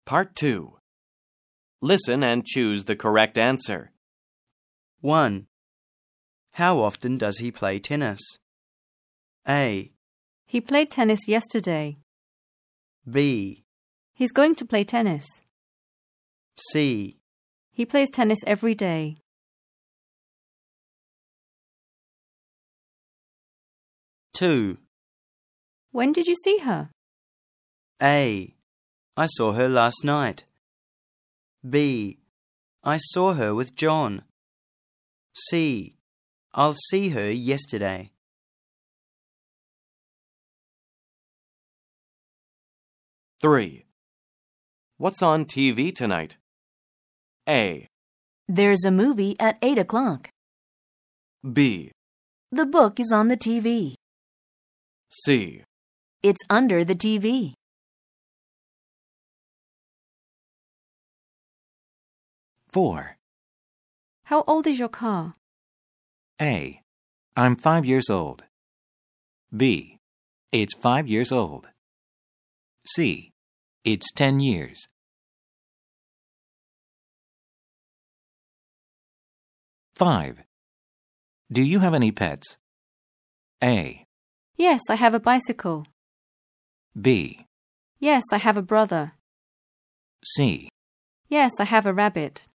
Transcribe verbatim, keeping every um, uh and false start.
Part two. Listen and choose the correct answer. one. How often does he play tennis? A. He played tennis yesterday. B. He's going to play tennis. C. He plays tennis every day. two. When did you see her? A. I saw her last night. B. I saw her with John. C. I'll see her yesterday. three. What's on T V tonight? A. There's a movie at eight o'clock. B. The book is on the T V. C. It's under the T V. four. How old is your car? A. I'm five years old. B. It's five years old. C. It's ten years. five. Do you have any pets? A. Yes, I have a bicycle. B. Yes, I have a brother. C. Yes, I have a rabbit.